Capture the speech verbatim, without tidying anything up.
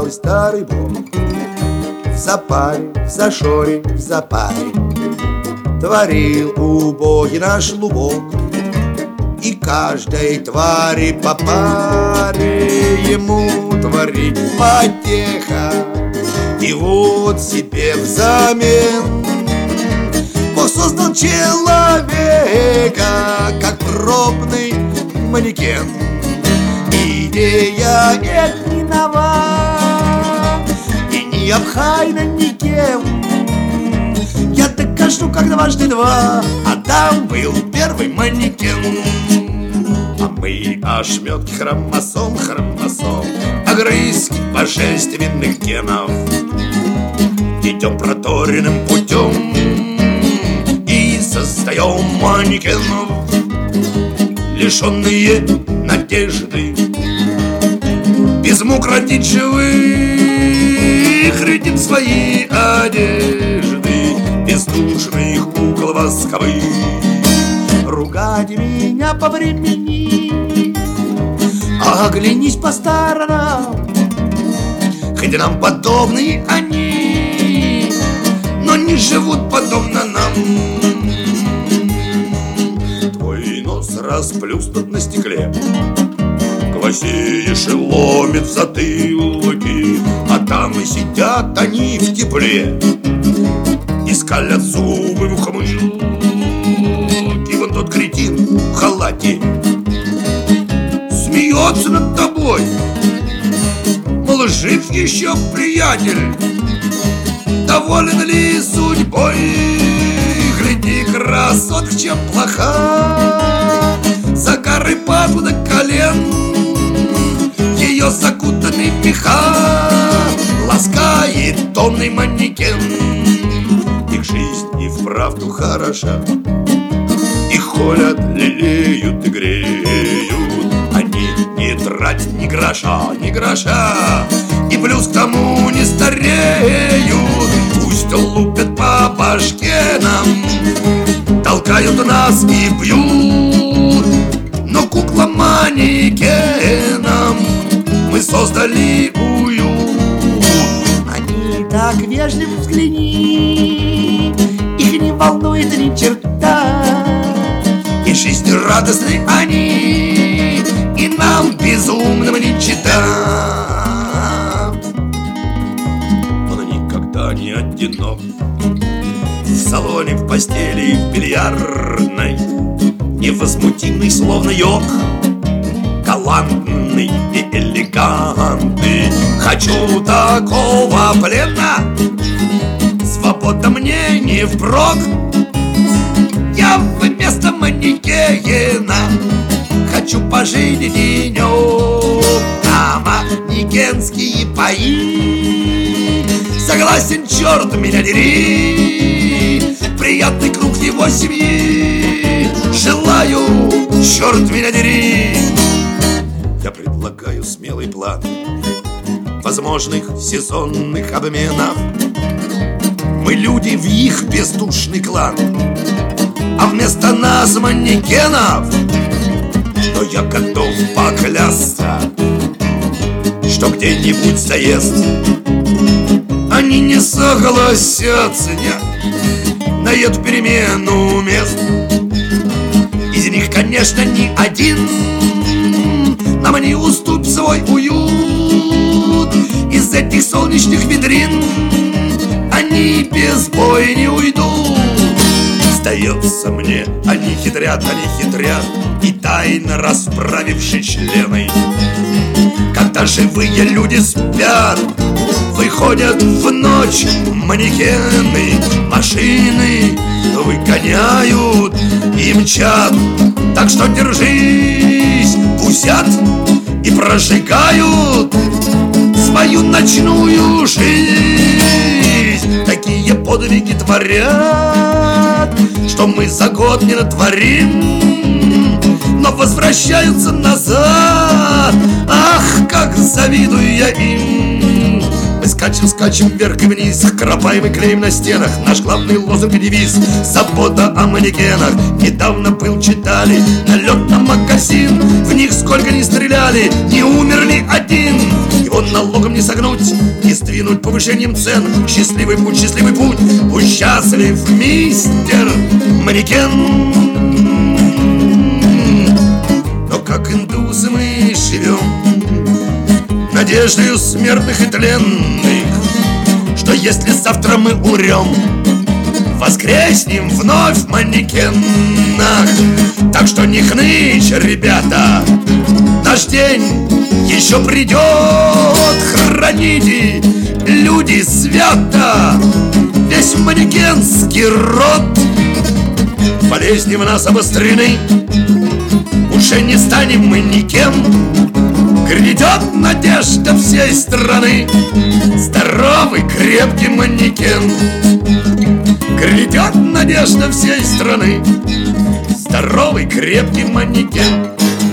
старый, старый бог. В запаре, в зашоре, в запаре творил убогий наш лубок. И каждой твари по паре ему творить потеха. И вот себе взамен Бог создал человека, как пробный манекен. Идея эта не нова и не обхайна никем. Я докажу, как дважды два Адам был первый манекен. А мы ошметки хромосом, хромосом, огрызки божественных генов идем проторенным путем и создаем манекенов, лишенные надежды, без мук родить живых, рядим свои одежды, бездушных кукол восковых. Ругать меня по времени, оглянись по сторонам, хоть нам подобны они, но не живут подобно нам. Твой нос расплюснут на стекле, гвоздеешь и ломит затылки, а там и сидят они в тепле и скалят зубы в ухмылке. Вон тот кретин в халате смеется над тобой, мол, жив еще приятель, доволен ли судьбой? Гляди, красотка, чем плоха, загары паду до колен, ее закутанный в меха ласкает томный манекен. Их жизнь и вправду хороша, их холят, лелеют и греют, они не тратят ни гроша, ни гроша, и плюс к тому не стареют. Пусть лупят по башке нам, толкают нас и бьют, но кукла манекеном мы создали уют. Они так вежливы, взгляни, их не волнует ни черта, и жизнерадостны они, и нам безумным не чита. Он никогда не одинок, в салоне, в постели, в бильярдной, невозмутимый, словно йог, галантный и элегантный. Хочу такого плена, свобода мне не впрок. Я вместо манекена хочу пожить денек на манекенские паи. Согласен, черт меня дери, приятный круг его семьи желаю, черт меня дери. Я предлагаю смелый план возможных сезонных обменов. Мы люди в их бездушный клан, а вместо нас манекенов. Но я готов поклясться, что где-нибудь заезд они не согласятся, нет, на эту перемену мест. Из них, конечно, ни один нам не уступит свой уют. Из этих солнечных витрин они без боя не уйдут. Сдается мне, они хитрят, они хитрят, и тайно расправивши члены. Когда живые люди спят, выходят в ночь манекены, машины выгоняют и мчат. Так что держись, бузят и прожигают свою ночную жизнь. Такие подвиги творят, что мы за год не натворим, но возвращаются назад. Ах, как завидую я им! Мы скачем, скачем вверх и вниз, кропаем и клеим на стенах наш главный лозунг и девиз: забота о манекенах. Недавно был, читали, налет на магазин, в них сколько ни стреляли, не умер ни один. И его налогом не согнуть, не сдвинуть повышением цен. Счастливый путь, счастливый путь, будь счастлив, мистер манекен. Но как индусы мы живем надеждою смертных и тленных, что если завтра мы умрем, воскреснем вновь в манекенах. Так что не хнычь, ребята, наш день еще придет. Храните, люди, свято весь манекенский род. Болезни в нас обострены, уже не станем мы никем. Грядет надежда всей страны, здоровый крепкий манекен. Грядет надежда всей страны, здоровый крепкий манекен.